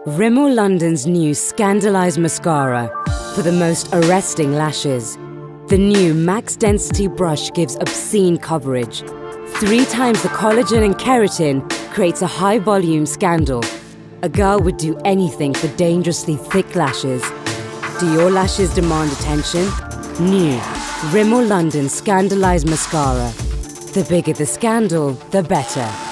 Rimmel London's new Scandalise Mascara for the most arresting lashes. The new Max Density Brush gives obscene coverage. 3 times the collagen and keratin creates a high-volume scandal. A girl would do anything for dangerously thick lashes. Do your lashes demand attention? New Rimmel London Scandalise Mascara. The bigger the scandal, the better.